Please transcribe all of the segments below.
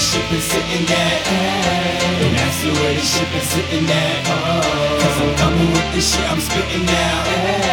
ship is sitting at. Don't ask me where the ship is sitting at. Cause I'm coming with the shit I'm spitting now.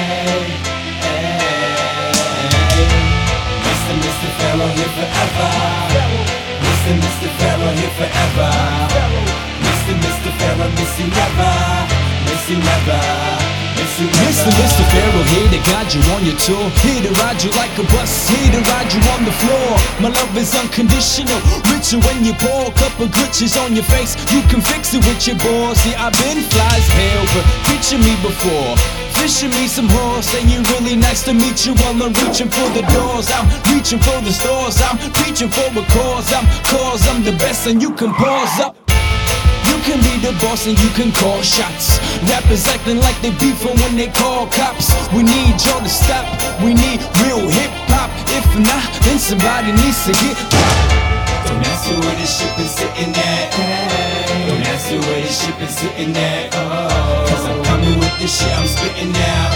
Mr. Pharaoh here forever. Mr. Pharaoh here forever. Mr. Pharaoh, miss you never. Miss you never. Mr. Pharaoh, here to guide you on your tour. Here to ride you like a bus, here to ride you on the floor. My love is unconditional, richer when you pour. Couple glitches on your face, you can fix it with your balls. See, I've been fly as hell, but picture me before. Fishing me some whores, saying really nice to meet you while I'm reaching for the doors. I'm reaching for the stores, I'm preaching for a cause. I'm the best and you can pause up. You can be the boss and you can call shots. Rappers acting like they beefing when they call cops. We need y'all to stop, we need real hip-hop. If not, then somebody needs to get popped. Don't ask me where the ship is sitting at. Don't ask me where the ship is sitting at. Cause I'm coming with the shit I'm spitting now.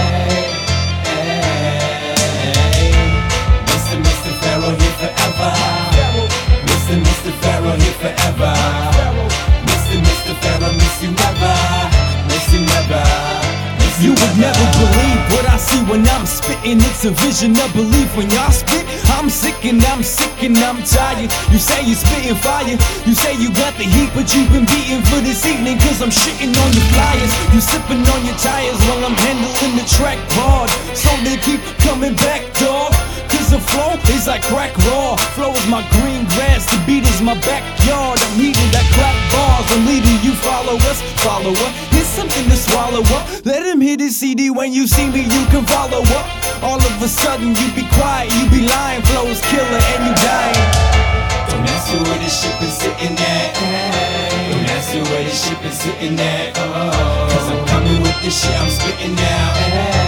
Mr. Pharaoh here forever. Mr. Pharaoh here forever. Mr. Pharaoh, miss you never. Miss you never. You would never believe what I see when I'm spitting. It's a vision of belief when y'all spit. I'm sick and I'm tired. You say you're spitting fire, you say you got the heat, but you've been beating for this evening. Cause I'm shitting on your flyers. You sipping on your tires while I'm handling the track hard. So they keep coming back, dog. Cause the flow is like crack raw. Flow is my green grass, the beat is my backyard. I'm heating that crack bars, I'm leading you followers. Follower, here's something to swallow up. Let him hit his CD, when you see me you can follow up. All of a sudden you be quiet, you be lying. Flow is killer and you dying. Don't ask me where the ship is sitting at. Don't ask me where the ship is sitting at. Cause I'm coming with the shit I'm spitting now.